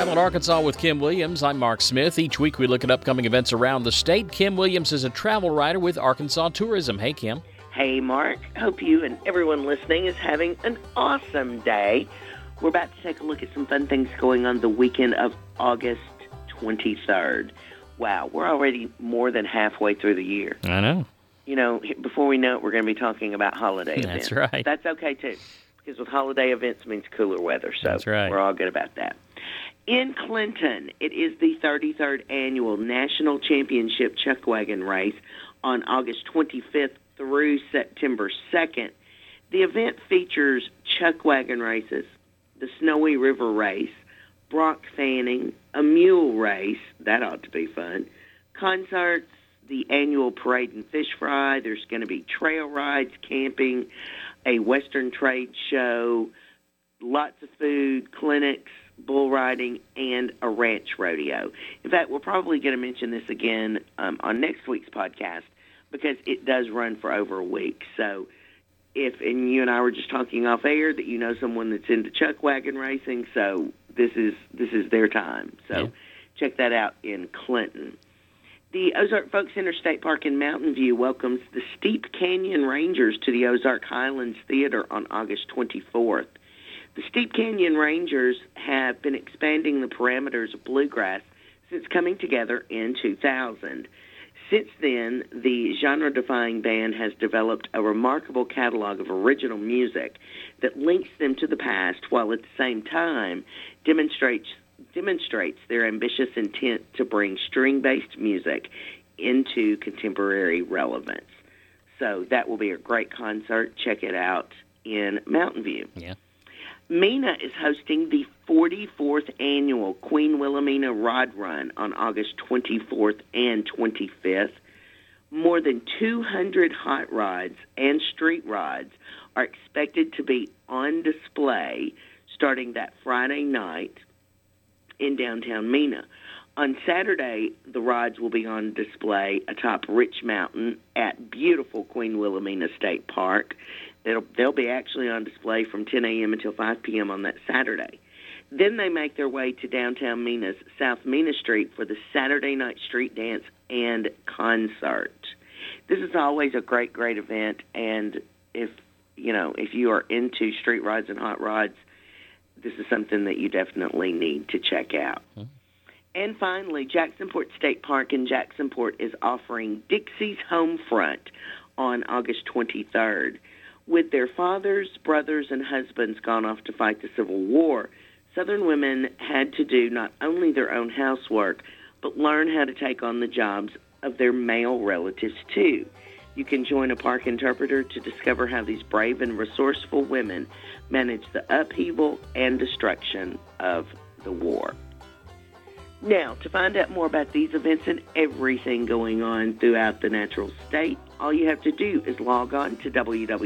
Traveling Arkansas with Kim Williams. I'm Mark Smith. Each week we look at upcoming events around the state. Kim Williams is a travel writer with Arkansas Tourism. Hey, Kim. Hey, Mark. Hope you and everyone listening is having an awesome day. We're about to take a look at some fun things going on the weekend of August 23rd. Wow, we're already more than halfway through the year. I know. You know, before we know it, we're going to be talking about holiday events. That's right. That's okay, too, because with holiday events means cooler weather, so That's right. We're all good about that. In Clinton, it is the 33rd Annual National Championship Chuck Wagon Race on August 25th through September 2nd. The event features chuck wagon races, the Snowy River Race, bronc fanning, a mule race, that ought to be fun, concerts, the annual parade and fish fry. There's going to be trail rides, camping, a Western trade show, lots of food, clinics, bull riding, and a ranch rodeo. In fact, we're probably going to mention this again on next week's podcast because it does run for over a week. So and you and I were just talking off air that you know someone that's into chuck wagon racing, so this is their time. So Check that out in Clinton. The Ozark Folk Center State Park in Mountain View welcomes the Steep Canyon Rangers to the Ozark Highlands Theater on August 24th. The Steep Canyon Rangers have been expanding the parameters of bluegrass since coming together in 2000. Since then, the genre-defying band has developed a remarkable catalog of original music that links them to the past while at the same time demonstrates their ambitious intent to bring string-based music into contemporary relevance. So that will be a great concert. Check it out in Mountain View. Yeah. MENA is hosting the 44th annual Queen Wilhelmina Rod Run on August 24th and 25th. More than 200 hot rods and street rods are expected to be on display starting that Friday night in downtown Mena. On Saturday, the rods will be on display atop Rich Mountain at beautiful Queen Wilhelmina State Park. They'll be actually on display from 10 a.m. until 5 p.m. on that Saturday. Then they make their way to downtown Mena's South Mena Street for the Saturday night street dance and concert. This is always a great, great event, and if you are into street rides and hot rods, this is something that you definitely need to check out. Mm-hmm. And finally, Jacksonport State Park in Jacksonport is offering Dixie's Home Front on August 23rd. With their fathers, brothers, and husbands gone off to fight the Civil War, Southern women had to do not only their own housework, but learn how to take on the jobs of their male relatives, too. You can join a park interpreter to discover how these brave and resourceful women managed the upheaval and destruction of the war. Now, to find out more about these events and everything going on throughout the natural state, all you have to do is log on to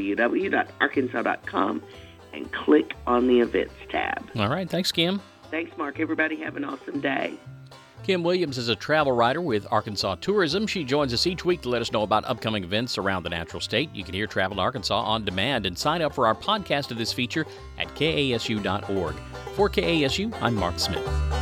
www.arkansas.com and click on the Events tab. All right. Thanks, Kim. Thanks, Mark. Everybody have an awesome day. Kim Williams is a travel writer with Arkansas Tourism. She joins us each week to let us know about upcoming events around the natural state. You can hear Travel to Arkansas on demand and sign up for our podcast of this feature at kasu.org. For KASU, I'm Mark Smith.